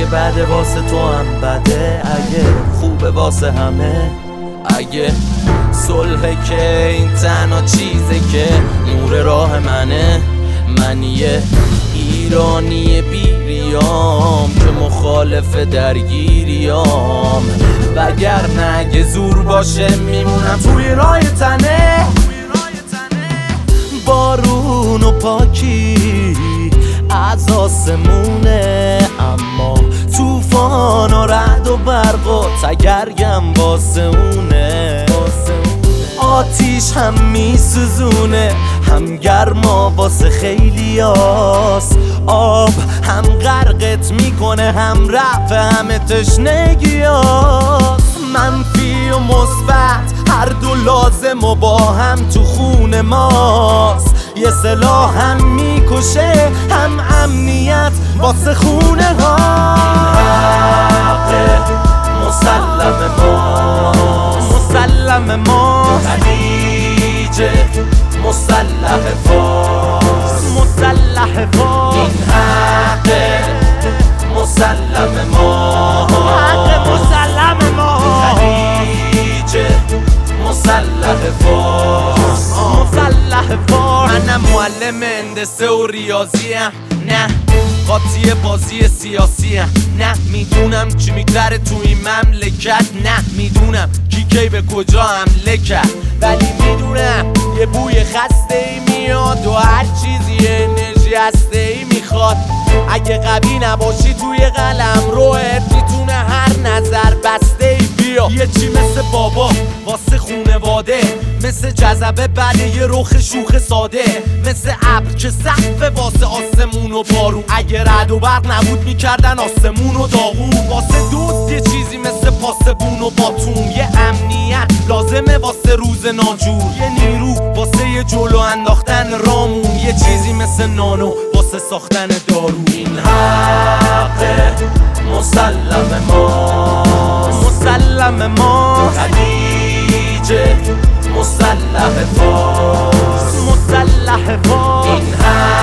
بده واسه تو هم بده، اگه خوبه واسه همه، اگه صلحه که این تنها چیزه که نور راه منه. من یه ایرانی بیریام که مخالف درگیریام، وگرنه اگه زور باشه میمونم توی راه تنه. بارون و پاکی از آسمونه، اما توفان و رعد و برق و تگرگم واسه اونه. آتیش هم میسوزونه، هم گرما واسه خیلی هاست، آب هم غرقت میکنه، هم رفع همه تشنگی هاست. منفی و مثبت هر دو لازم و با هم تو خون ماست. یه سلاح هم میکشه، هم امنیت واسه خونه ها. حق مسلم ماست، مسلم ما خلیج مسلح فارس، مسلح فارس. این حق مسلم ما، حق مسلم ما خلیج مسلح فارس، مسلح فارس. منم معلم هندسه و ریاضیم، نه قاطی بازی سیاسیم، نه میدونم چی میگذره تو این مملکت، نه میدونم کی به کجا حمله کرد، ولی میدونم یه بوی خسته ای میاد و هر چیزی یه انرژی هسته ای میخواد. اگه قوی نباشی توی قلم روحت میتونه هر نظر بسته ای بیا. یه چی مثل بابا واسه خونواده، مثل جذبه بعد یه رخ شوخ ساده، مثل ابر که سقف واسه آسمون و بارون. اگه رعد و برق نبود میکردن آسمون و داغون. واسه دوست یه چیزی مثل پاسبون و باتون، یه امنیت لازمه واسه روز ناجور، یه نیرو واسه یه جلو انداختن رامون، یه چیزی مثل نانو واسه ساختن دارو. این حق مسلم ما، مسلم ما خلیج مسلح فارس، مسلح فارس. این